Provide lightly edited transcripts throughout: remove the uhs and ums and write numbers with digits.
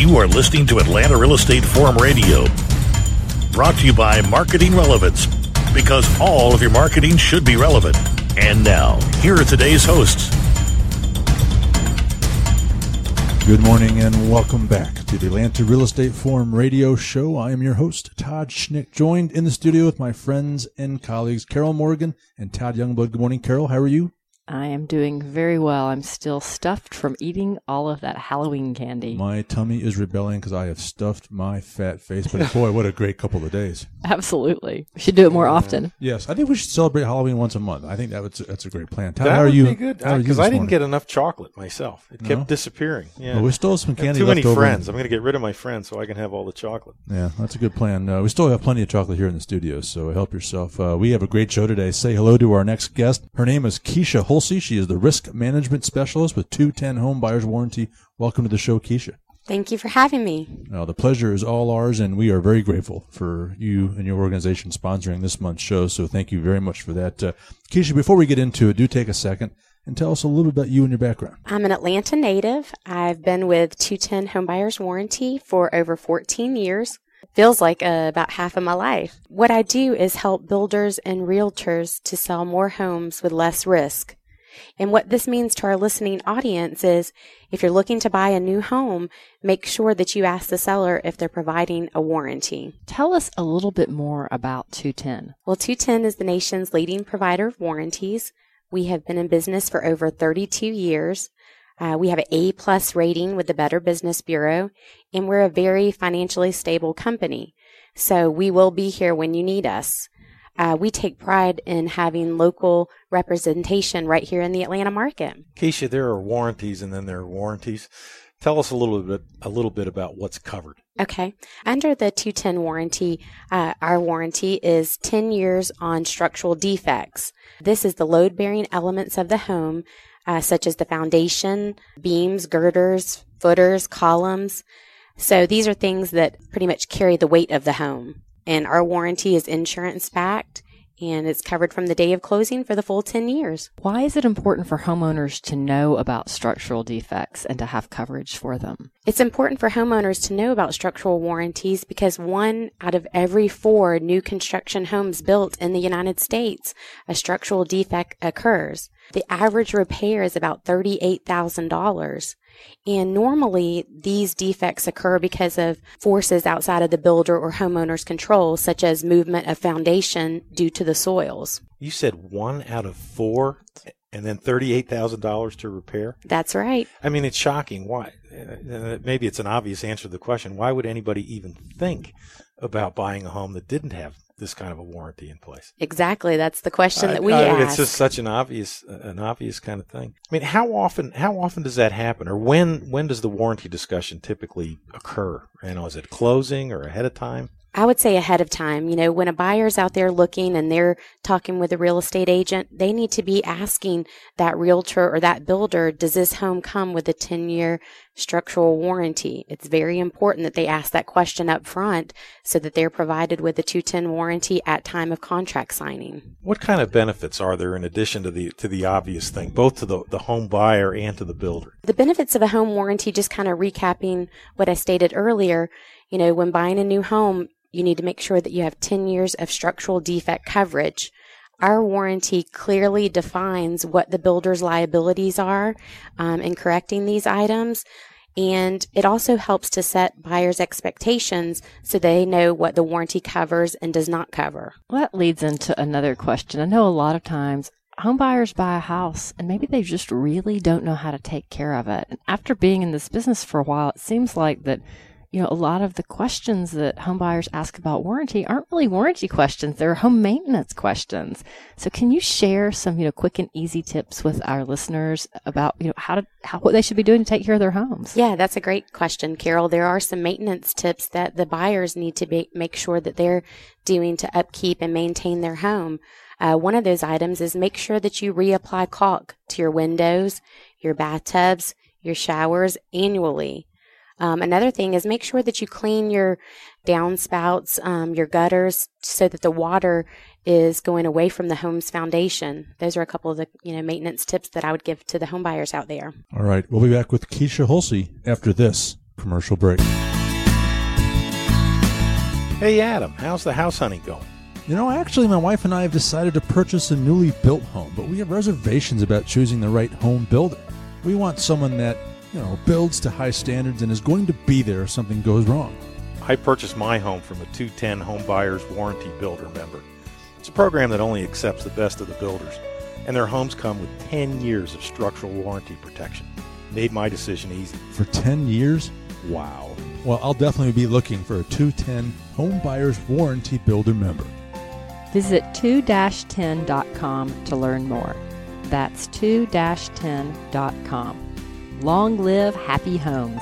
You are listening to Atlanta Real Estate Forum Radio, brought to you by Marketing Relevance, because all of your marketing should be relevant. And now, here are today's hosts. Good morning and welcome back to the Atlanta Real Estate Forum Radio Show. I am your host, Todd Schnick, joined in the studio with my friends and colleagues, Carol Morgan and Todd Youngblood. Good morning, Carol. How are you? I am doing very well. I'm still stuffed from eating all of that Halloween candy. My tummy is rebelling because I have stuffed my fat face. But boy, what a great couple of days. Absolutely. We should do it more often. Yes, I think we should celebrate Halloween once a month. I think that's a great plan. Todd, that how are would you? Be good because I didn't get enough chocolate myself. It kept disappearing. Yeah, well, we still have some candy too left many over. friends. I'm going to get rid of my friends so I can have all the chocolate. Yeah, that's a good plan. We still have plenty of chocolate here in the studio, so help yourself. We have a great show today. Say hello to our next guest. Her name is Keisha Hulsey. She is the Risk Management Specialist with 210 Home Buyers Warranty. Welcome to the show, Keisha. Thank you for having me. Now, the pleasure is all ours, and we are very grateful for you and your organization sponsoring this month's show, so thank you very much for that. Keisha, before we get into it, do take a second and tell us a little bit about you and your background. I'm an Atlanta native. I've been with 210 Home Buyers Warranty for over 14 years. Feels like about half of my life. What I do is help builders and realtors to sell more homes with less risk. And what this means to our listening audience is if you're looking to buy a new home, make sure that you ask the seller if they're providing a warranty. Tell us a little bit more about 210. Well, 210 is the nation's leading provider of warranties. We have been in business for over 32 years. We have an A+ rating with the Better Business Bureau, and we're a very financially stable company. So we will be here when you need us. We take pride in having local representation right here in the Atlanta market. Keisha, there are warranties and then there are warranties. Tell us a little bit about what's covered. Okay. Under the 210 warranty, our warranty is 10 years on structural defects. This is the load-bearing elements of the home, such as the foundation, beams, girders, footers, columns. So these are things that pretty much carry the weight of the home. And our warranty is insurance-backed, and it's covered from the day of closing for the full 10 years. Why is it important for homeowners to know about structural defects and to have coverage for them? It's important for homeowners to know about structural warranties because 1 out of every 4 new construction homes built in the United States, a structural defect occurs. The average repair is about $38,000. And normally, these defects occur because of forces outside of the builder or homeowner's control, such as movement of foundation due to the soils. You said 1 out of 4 and then $38,000 to repair? That's right. I mean, it's shocking. Why? Maybe it's an obvious answer to the question. Why would anybody even think about buying a home that didn't have this kind of a warranty in place? Exactly. That's the question that we ask. It's just such an obvious kind of thing. I mean, how often does that happen, or when does the warranty discussion typically occur? Is it closing or ahead of time? I would say ahead of time. When a buyer's out there looking and they're talking with a real estate agent, they need to be asking that realtor or that builder, does this home come with a 10-year structural warranty? It's very important that they ask that question up front so that they're provided with a 210 warranty at time of contract signing. What kind of benefits are there in addition to the obvious thing, both to the home buyer and to the builder? The benefits of a home warranty, just kind of recapping what I stated earlier, when buying a new home, you need to make sure that you have 10 years of structural defect coverage. Our warranty clearly defines what the builder's liabilities are in correcting these items, and it also helps to set buyers' expectations so they know what the warranty covers and does not cover. Well, that leads into another question. I know a lot of times home buyers buy a house and maybe they just really don't know how to take care of it. And after being in this business for a while, it seems like that a lot of the questions that home buyers ask about warranty aren't really warranty questions. They're home maintenance questions. So can you share some, quick and easy tips with our listeners about, what they should be doing to take care of their homes? Yeah, that's a great question, Carol. There are some maintenance tips that the buyers need to make sure that they're doing to upkeep and maintain their home. One of those items is make sure that you reapply caulk to your windows, your bathtubs, your showers annually. Another thing is make sure that you clean your downspouts, your gutters, so that the water is going away from the home's foundation. Those are a couple of the maintenance tips that I would give to the home buyers out there. All right. We'll be back with Keisha Hulsey after this commercial break. Hey, Adam, how's the house hunting going? You know, actually, my wife and I have decided to purchase a newly built home, but we have reservations about choosing the right home builder. We want someone that, builds to high standards and is going to be there if something goes wrong. I purchased my home from a 210 Home Buyers Warranty Builder member. It's a program that only accepts the best of the builders, and their homes come with 10 years of structural warranty protection. Made my decision easy. For 10 years? Wow. Well, I'll definitely be looking for a 210 Home Buyers Warranty Builder member. Visit 2-10.com to learn more. That's 2-10.com. Long live happy homes.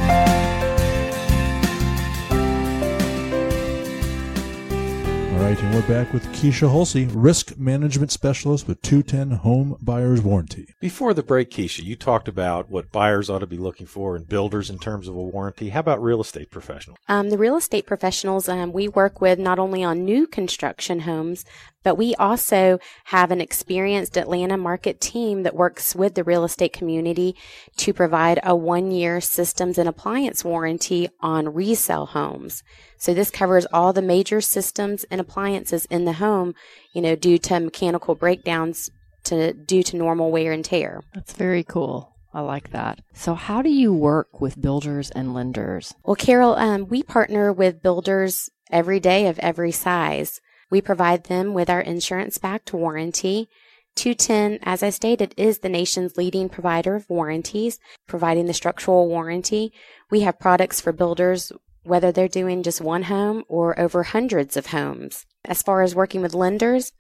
All right, and we're back with Keisha Hulsey, Risk Management Specialist with 210 Home Buyers Warranty. Before the break, Keisha, you talked about what buyers ought to be looking for in builders in terms of a warranty. How about real estate professionals? The real estate professionals we work with not only on new construction homes, but we also have an experienced Atlanta market team that works with the real estate community to provide a 1-year systems and appliance warranty on resale homes. So this covers all the major systems and appliances in the home, due to mechanical breakdowns due to normal wear and tear. That's very cool. I like that. So how do you work with builders and lenders? Well, Carol, we partner with builders every day of every size. We provide them with our insurance-backed warranty. 210, as I stated, is the nation's leading provider of warranties, providing the structural warranty. We have products for builders, whether they're doing just one home or over hundreds of homes. As far as working with lenders,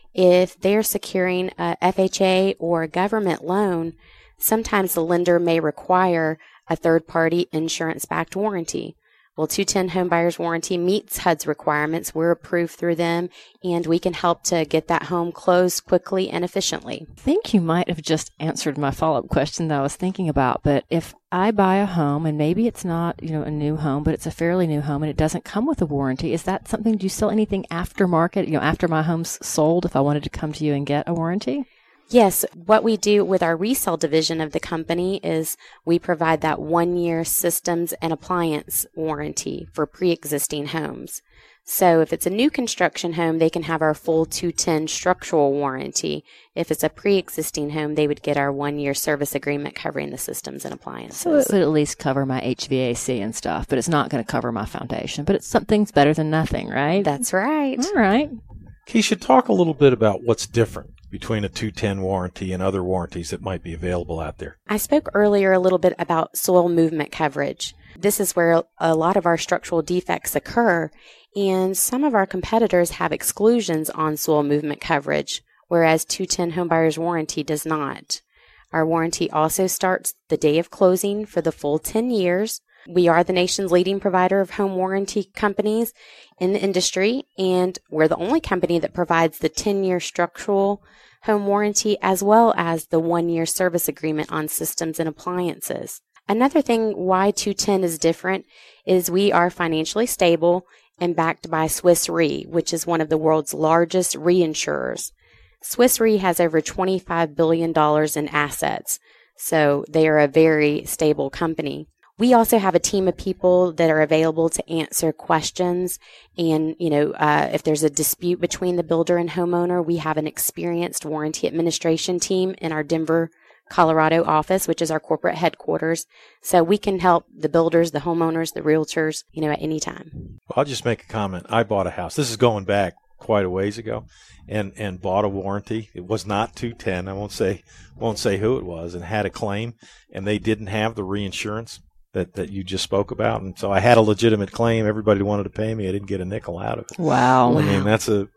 if they're securing a FHA or a government loan, sometimes the lender may require a third-party insurance-backed warranty. Well, 210 Home Buyers Warranty meets HUD's requirements. We're approved through them, and we can help to get that home closed quickly and efficiently. I think you might have just answered my follow-up question that I was thinking about, but if I buy a home, and maybe it's not, a new home, but it's a fairly new home, and it doesn't come with a warranty, is that something, do you sell anything aftermarket, after my home's sold, if I wanted to come to you and get a warranty? Yes, what we do with our resale division of the company is we provide that 1-year systems and appliance warranty for pre-existing homes. So if it's a new construction home, they can have our full 210 structural warranty. If it's a pre-existing home, they would get our 1-year service agreement covering the systems and appliances. So it would at least cover my HVAC and stuff, but it's not going to cover my foundation. But something's better than nothing, right? That's right. All right. Keisha, talk a little bit about what's different between a 210 warranty and other warranties that might be available out there. I spoke earlier a little bit about soil movement coverage. This is where a lot of our structural defects occur, and some of our competitors have exclusions on soil movement coverage, whereas 210 Home Buyers Warranty does not. Our warranty also starts the day of closing for the full 10 years. We are the nation's leading provider of home warranty companies in the industry, and we're the only company that provides the 10-year structural home warranty as well as the 1-year service agreement on systems and appliances. Another thing why 210 is different is we are financially stable and backed by Swiss Re, which is one of the world's largest reinsurers. Swiss Re has over $25 billion in assets, so they are a very stable company. We also have a team of people that are available to answer questions. And, if there's a dispute between the builder and homeowner, we have an experienced warranty administration team in our Denver, Colorado office, which is our corporate headquarters. So we can help the builders, the homeowners, the realtors, at any time. Well, I'll just make a comment. I bought a house. This is going back quite a ways ago, and bought a warranty. It was not 210. I won't say who it was, and had a claim, and they didn't have the reinsurance that you just spoke about. And so I had a legitimate claim. Everybody wanted to pay me. I didn't get a nickel out of it. Wow. I mean, that's a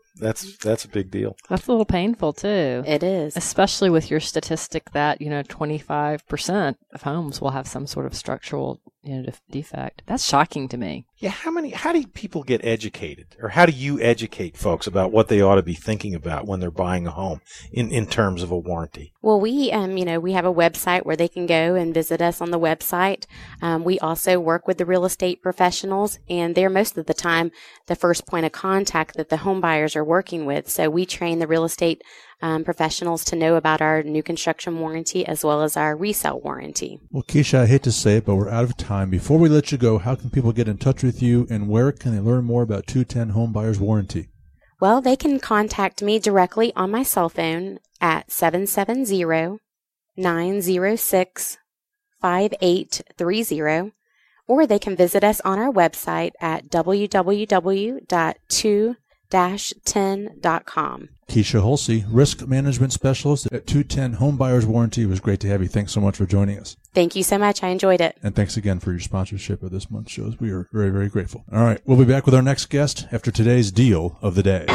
big deal. That's a little painful too. It is. Especially with your statistic that, 25% of homes will have some sort of structural defect. That's shocking to me. Yeah, how do people get educated, or how do you educate folks about what they ought to be thinking about when they're buying a home in terms of a warranty? Well, we have a website where they can go and visit us on the website. We also work with the real estate professionals, and they're most of the time the first point of contact that the home buyers are working with. So we train the real estate professionals to know about our new construction warranty as well as our resale warranty. Well, Keisha, I hate to say it, but we're out of time. Before we let you go, how can people get in touch with you, and where can they learn more about 210 Home Buyers Warranty? Well, they can contact me directly on my cell phone at 770-906-5830, or they can visit us on our website at www.2-10.com. Keisha Hulsey, Risk Management Specialist at 210 Home Buyers Warranty. It was great to have you. Thanks so much for joining us. Thank you so much. I enjoyed it. And thanks again for your sponsorship of this month's shows. We are very, very grateful. All right, we'll be back with our next guest after today's deal of the day.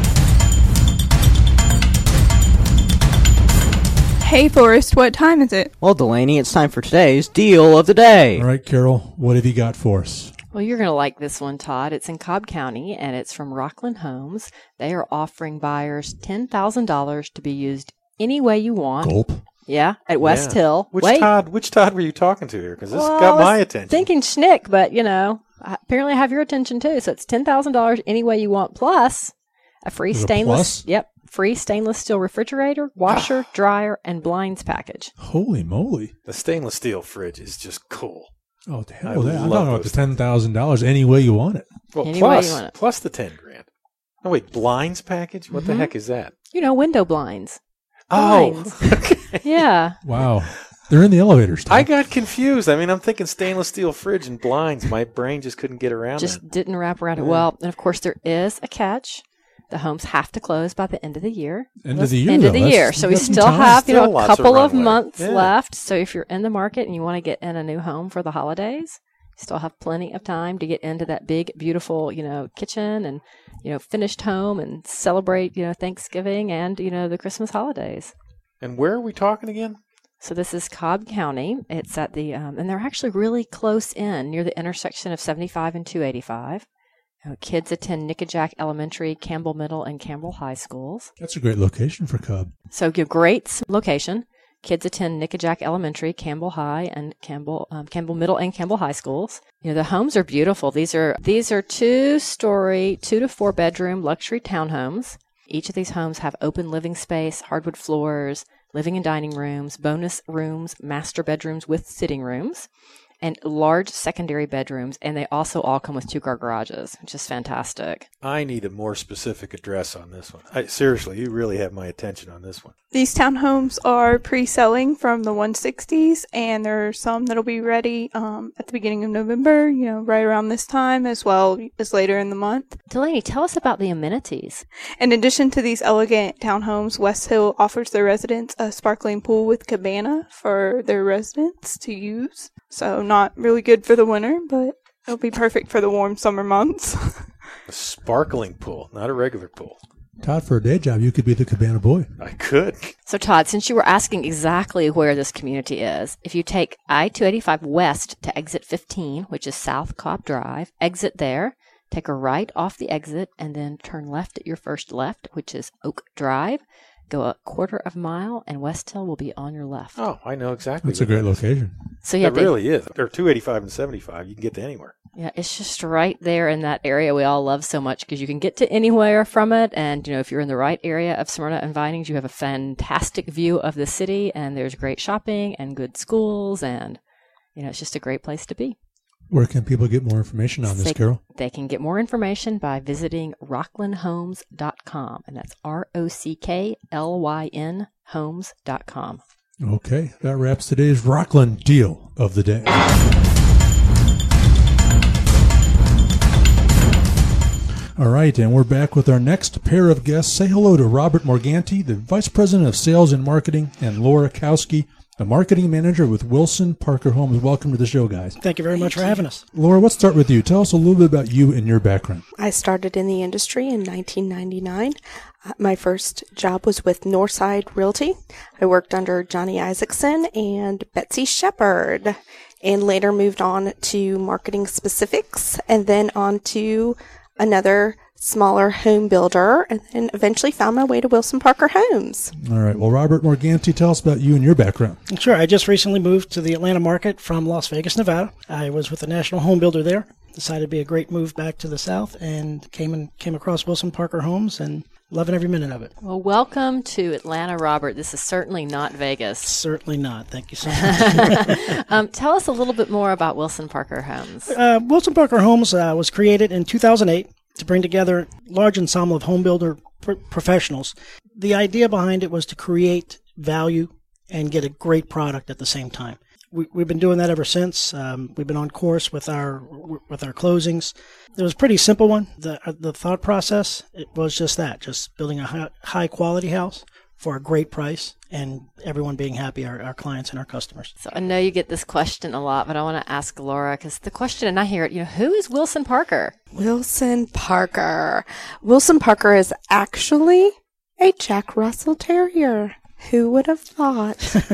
Hey, Forrest, what time is it? Well, Delaney, it's time for today's deal of the day. All right, Carol, what have you got for us? Well, you're going to like this one, Todd. It's in Cobb County, and it's from Rockland Homes. They are offering buyers $10,000 to be used any way you want. Gulp. Yeah, at West Hill. Which Todd were you talking to here? Because this got my attention. Thinking Schnick, but, apparently I have your attention too. So it's $10,000 any way you want, plus a free stainless. Yep. Free stainless steel refrigerator, washer, dryer, and blinds package. Holy moly. The stainless steel fridge is just cool. Oh, the hell with that. I'm talking about the $10,000 any way you want it. Well, any way you want it. Plus the $10,000. Oh, wait, blinds package? What the heck is that? Window blinds. Oh, okay. Yeah. Wow. They're in the elevators. I got confused. I mean, I'm thinking stainless steel fridge and blinds. My brain just couldn't get around Just that. didn't wrap around it. Well, and of course, there is a catch. The homes have to close by the end of the year. End of the year. So we still have, a couple of months Yeah. left. So if you're in the market and you want to get in a new home for the holidays, you still have plenty of time to get into that big, beautiful, kitchen and, finished home and celebrate, Thanksgiving and, the Christmas holidays. And where are we talking again? So this is Cobb County. It's at the, and they're actually really close in near the intersection of 75 and 285. Kids attend Nickajack Elementary, Campbell Middle, and Campbell High Schools. That's a great location for Cobb. So great location. Kids attend Nickajack Elementary, Campbell High, and Campbell Middle and Campbell High Schools. The homes are beautiful. These are 2-story, 2 to 4 bedroom luxury townhomes. Each of these homes have open living space, hardwood floors, living and dining rooms, bonus rooms, master bedrooms with sitting rooms, and large secondary bedrooms, and they also all come with 2-car garages, which is fantastic. I need a more specific address on this one. Seriously, you really have my attention on this one. These townhomes are pre-selling from the 160s, and there are some that'll be ready at the beginning of November, right around this time, as well as later in the month. Delaney, tell us about the amenities. In addition to these elegant townhomes, West Hill offers their residents a sparkling pool with cabana for their residents to use. So not really good for the winter, but it'll be perfect for the warm summer months. A sparkling pool, not a regular pool. Todd, for a day job, you could be the cabana boy. I could. So, Todd, since you were asking exactly where this community is, if you take I-285 west to exit 15, which is South Cobb Drive, exit there, take a right off the exit, and then turn left at your first left, which is Oak Drive. Go a quarter of a mile, and West Hill will be on your left. Oh, I know exactly. That's a great location. So yeah, it really is. Or 285 and 75, you can get to anywhere. Yeah, it's just right there in that area we all love so much because you can get to anywhere from it. And, if you're in the right area of Smyrna and Vinings, you have a fantastic view of the city, and there's great shopping and good schools, and, it's just a great place to be. Where can people get more information on this, Carol? They can get more information by visiting rocklandhomes.com, and that's ROCKLYN homes.com. Okay, that wraps today's Rockland deal of the day. All right, and we're back with our next pair of guests. Say hello to Robert Morganti, the Vice President of Sales and Marketing, and Laura Kowski, the Marketing Manager with Wilson Parker Homes. Welcome to the show, guys. Thank you very much for having us. Laura, let's start with you. Tell us a little bit about you and your background. I started in the industry in 1999. My first job was with Northside Realty. I worked under Johnny Isaacson and Betsy Shepard, and later moved on to marketing specifics, and then on to another smaller home builder, and then eventually found my way to Wilson Parker Homes. All right. Well, Robert Morganti, tell us about you and your background. Sure. I just recently moved to the Atlanta market from Las Vegas, Nevada. I was with a national home builder there. Decided to be a great move back to the South, and came across Wilson Parker Homes and Loving every minute of it. Well, welcome to Atlanta, Robert. This is certainly not Vegas. Certainly not. Thank you so much. Tell us a little bit more about Wilson Parker Homes. Wilson Parker Homes was created in 2008 to bring together a large ensemble of home builder professionals. The idea behind it was to create value and get a great product at the same time. We've been doing that ever since. We've been on course with our closings. It was a pretty simple one. The thought process, it was just that, just building a high quality house for a great price and everyone being happy, our clients and our customers. So I know you get this question a lot, but I want to ask Laura, because the question, and I hear it, who is Wilson Parker? Wilson Parker. Wilson Parker is actually a Jack Russell Terrier. Who would have thought?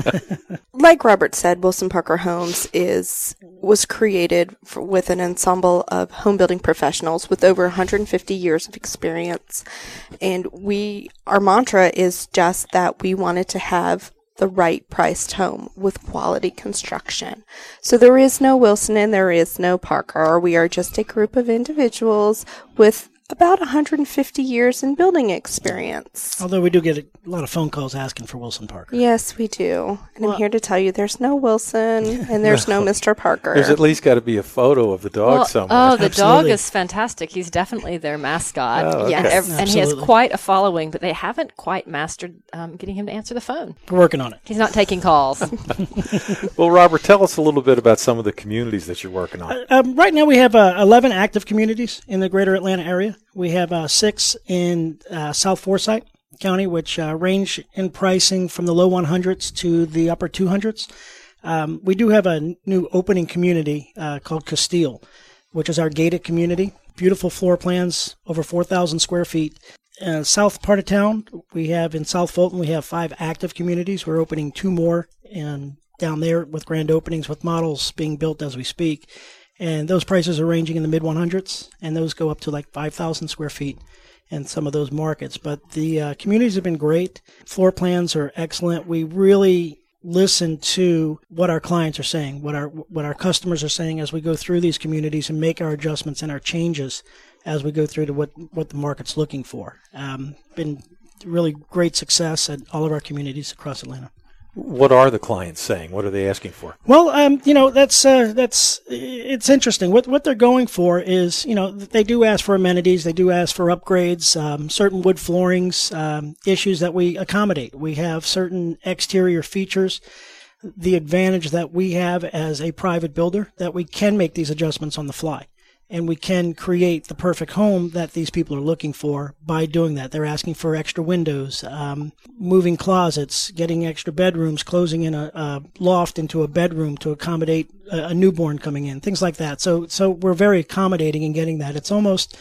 Like Robert said, Wilson Parker Homes was created with an ensemble of home building professionals with over 150 years of experience. And our mantra is just that we wanted to have the right priced home with quality construction. So there is no Wilson and there is no Parker. We are just a group of individuals with about 150 years in building experience. Although we do get a lot of phone calls asking for Wilson Parker. Yes, we do. And I'm here to tell you there's no Wilson and there's no Mr. Parker. There's at least got to be a photo of the dog somewhere. Oh, the Absolutely. dog is fantastic. He's definitely their mascot. Oh, okay. Yes. And he has Absolutely. quite a following, but they haven't quite mastered getting him to answer the phone. We're working on it. He's not taking calls. Well, Robert, tell us a little bit about some of the communities that you're working on. Right now we have 11 active communities in the greater Atlanta area. We have 6 in South Forsyth County, which range in pricing from the low 100s to the upper 200s. We do have a new opening community called Castile, which is our gated community. Beautiful floor plans, over 4,000 square feet. South part of town, we have in South Fulton, we have 5 active communities. We're opening 2 more and down there with grand openings with models being built as we speak. And those prices are ranging in the mid 100s, and those go up to like 5,000 square feet in some of those markets. But the communities have been great. Floor plans are excellent. We really listen to what our clients are saying, what our customers are saying as we go through these communities and make our adjustments and our changes as we go through to what the market's looking for. Been really great success at all of our communities across Atlanta. What are the clients saying? What are they asking for? Well, that's it's interesting. What they're going for is, they do ask for amenities, they do ask for upgrades, certain wood floorings, issues that we accommodate. We have certain exterior features. The advantage that we have as a private builder that we can make these adjustments on the fly. And we can create the perfect home that these people are looking for by doing that. They're asking for extra windows, moving closets, getting extra bedrooms, closing in a loft into a bedroom to accommodate a newborn coming in, things like that. So we're very accommodating in getting that. It's almost,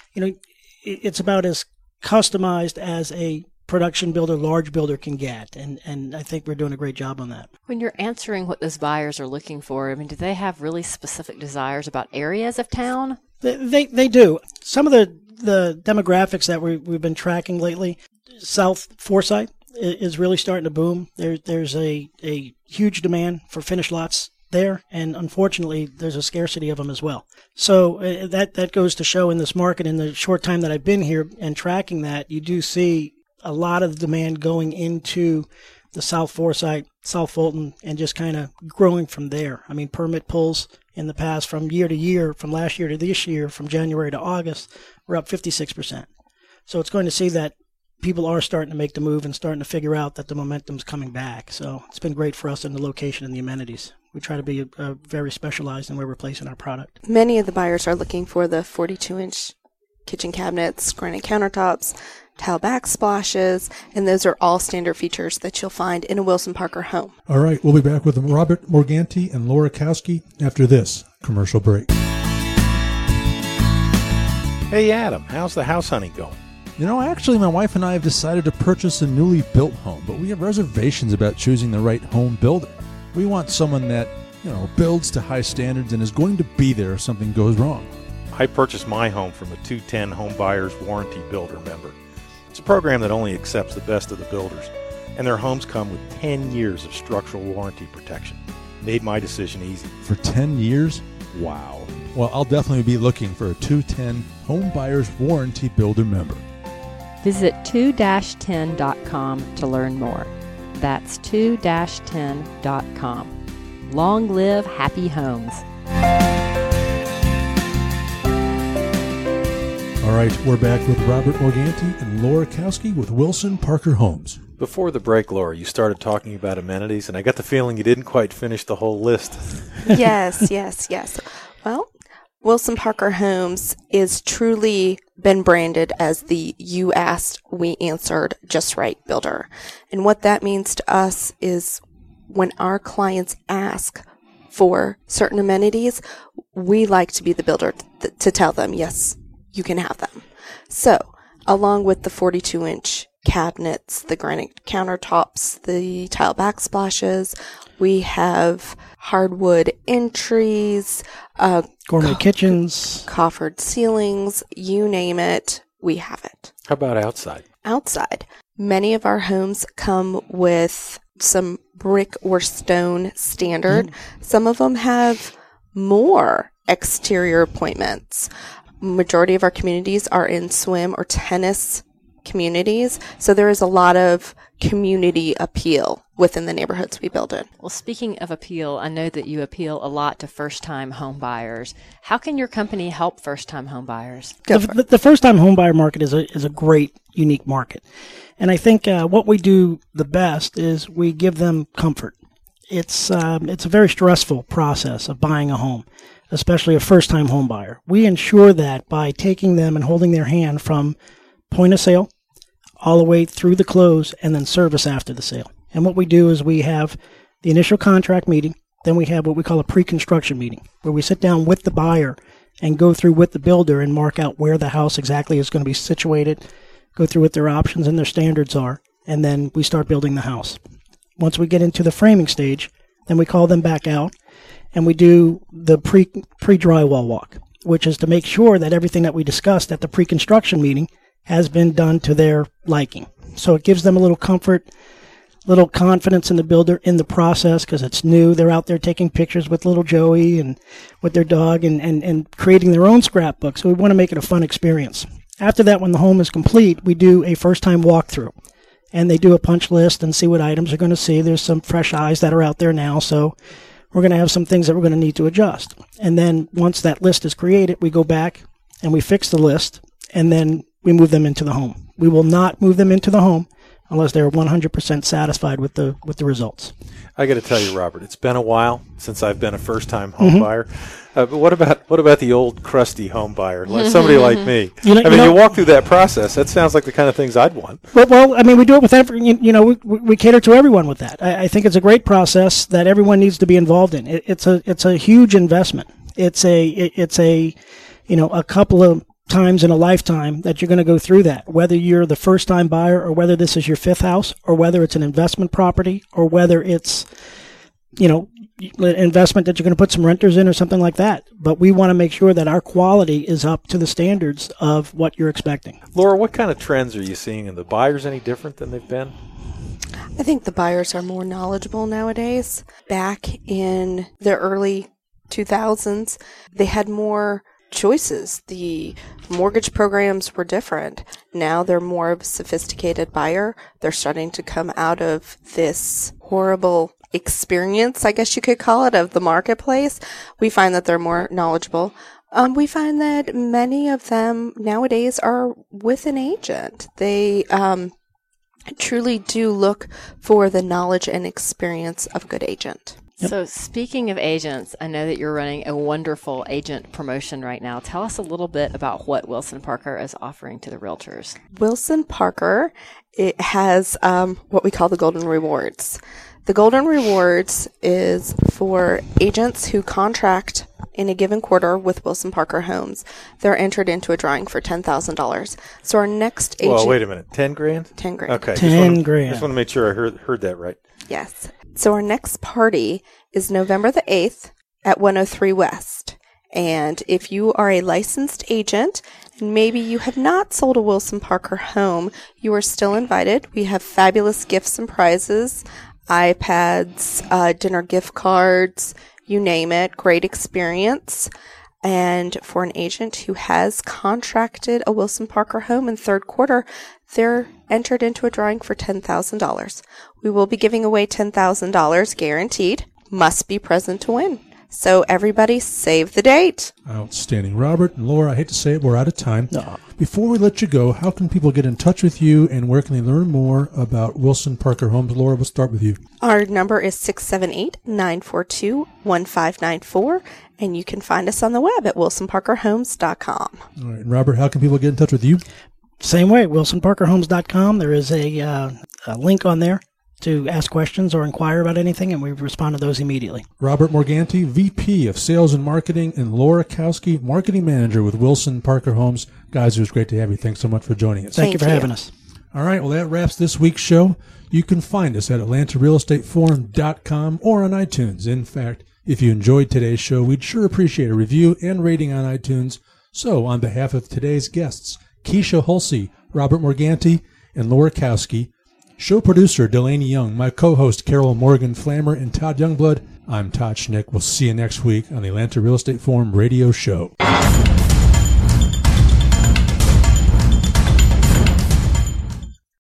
it's about as customized as a production builder, large builder can get. And I think we're doing a great job on that. When you're answering what those buyers are looking for, do they have really specific desires about areas of town? They do. Some of the demographics that we've been tracking lately, South Forsyth is really starting to boom. There's a huge demand for finished lots there, and unfortunately, there's a scarcity of them as well. So that goes to show in this market, in the short time that I've been here and tracking that, you do see a lot of demand going into the South Forsyth, South Fulton, and just kind of growing from there. Permit pulls in the past from year to year, from last year to this year, from January to August, we're up 56%. So it's going to see that people are starting to make the move and starting to figure out that the momentum's coming back. So it's been great for us in the location and the amenities. We try to be very specialized in where we're placing our product. Many of the buyers are looking for the 42-inch kitchen cabinets, granite countertops, tile backsplashes, and those are all standard features that you'll find in a Wilson Parker home. All right, we'll be back with Robert Morganti and Laura Kowski after this commercial break. Hey, Adam, how's the house hunting going? Actually, my wife and I have decided to purchase a newly built home, but we have reservations about choosing the right home builder. We want someone that, builds to high standards and is going to be there if something goes wrong. I purchased my home from a 210 Home Buyers Warranty Builder member. It's a program that only accepts the best of the builders, and their homes come with 10 years of structural warranty protection. Made my decision easy. For 10 years? Wow. Well, I'll definitely be looking for a 210 Home Buyers Warranty Builder member. Visit 2-10.com to learn more. That's 2-10.com. Long live happy homes. All right, we're back with Robert Morganti and Laura Kowski with Wilson Parker Homes. Before the break, Laura, you started talking about amenities, and I got the feeling you didn't quite finish the whole list. Yes. Well, Wilson Parker Homes is truly been branded as the "you asked, we answered" just right builder. And what that means to us is when our clients ask for certain amenities, we like to be the builder to tell them, yes, you can have them. So, along with the 42-inch cabinets, the granite countertops, the tile backsplashes, we have hardwood entries, Gourmet kitchens, coffered ceilings, you name it, we have it. How about outside? Outside, many of our homes come with some brick or stone standard. Some of them have more exterior appointments. Majority of our communities are in swim or tennis communities, so there is a lot of community appeal within the neighborhoods we build in. Well, speaking of appeal, I know that you appeal a lot to first-time home buyers. How can your company help first-time home buyers? The first-time home buyer market is a great, unique market. And I think what we do the best is we give them comfort. It's a very stressful process of buying a home, especially a first-time home buyer. We ensure that by taking them and holding their hand from point of sale all the way through the close and then service after the sale. And what we do is we have the initial contract meeting, then we have what we call a pre-construction meeting, where we sit down with the buyer and go through with the builder and mark out where the house exactly is going to be situated, go through what their options and their standards are, and then we start building the house. Once we get into the framing stage, then we call them back out and we do the pre-drywall walk, which is to make sure that everything that we discussed at the pre-construction meeting has been done to their liking. So it gives them a little comfort, little confidence in the builder in the process because it's new. They're out there taking pictures with little Joey and with their dog and creating their own scrapbook. So we want to make it a fun experience. After that, when the home is complete, we do a first-time walkthrough. And they do a punch list and see what items they're going to see. There's some fresh eyes that are out there now, so we're going to have some things that we're going to need to adjust. And then once that list is created, we go back and we fix the list, and then we move them into the home. We will not move them into the home unless they're 100% satisfied with the results. I got to tell you, Robert, it's been a while since I've been a first-time home buyer. But what about the old crusty home buyer, like somebody like me? You walk through that process. That sounds like the kind of things I'd want. Well, I mean, we do it with every. We cater to everyone with that. I think it's a great process that everyone needs to be involved in. It's a huge investment. It's a couple of times in a lifetime that you're going to go through that, whether you're the first time buyer or whether this is your fifth house or whether it's an investment property or whether it's, an investment that you're going to put some renters in or something like that. But we want to make sure that our quality is up to the standards of what you're expecting. Laura, what kind of trends are you seeing? Are the buyers any different than they've been? I think the buyers are more knowledgeable nowadays. Back in the early 2000s, they had more choices. The mortgage programs were different. Now they're more of a sophisticated buyer. They're starting to come out of this horrible experience, I guess you could call it, of the marketplace. We find that they're more knowledgeable. We find that many of them nowadays are with an agent. They truly do look for the knowledge and experience of a good agent. Yep. So speaking of agents, I know that you're running a wonderful agent promotion right now. Tell us a little bit about what Wilson Parker is offering to the realtors. Wilson Parker, it has what we call the Golden Rewards. The Golden Rewards is for agents who contract in a given quarter with Wilson Parker Homes. They're entered into a drawing for $10,000. So our next agent... Well, wait a minute. 10 grand? 10 grand. Okay. 10 grand. Just want to make sure I heard that right. Yes. So our next party is November the 8th at 103 West. And if you are a licensed agent and maybe you have not sold a Wilson Parker home, you are still invited. We have fabulous gifts and prizes, iPads, dinner gift cards, you name it. Great experience. And for an agent who has contracted a Wilson Parker home in third quarter, they're entered into a drawing for $10,000. We will be giving away $10,000 guaranteed. Must be present to win. So everybody save the date. Outstanding. Robert and Laura, I hate to say it, we're out of time. No. Before we let you go, how can people get in touch with you and where can they learn more about Wilson Parker Homes? Laura, we'll start with you. Our number is 678-942-1594, and you can find us on the web at wilsonparkerhomes.com. All right. And Robert, how can people get in touch with you? Same way, wilsonparkerhomes.com. There is a link on there to ask questions or inquire about anything, and we respond to those immediately. Robert Morganti, VP of Sales and Marketing, and Laura Kowski, Marketing Manager with Wilson Parker Homes. Guys, it was great to have you. Thanks so much for joining us. Thank you for having us. All right, well, that wraps this week's show. You can find us at AtlantaRealEstateForum.com or on iTunes. In fact, if you enjoyed today's show, we'd sure appreciate a review and rating on iTunes. So, on behalf of today's guests, Keisha Hulsey, Robert Morganti, and Laura Kowski, show producer Delaney Young, my co-host Carol Morgan Flammer, and Todd Youngblood, I'm Todd Schnick. We'll see you next week on the Atlanta Real Estate Forum radio show.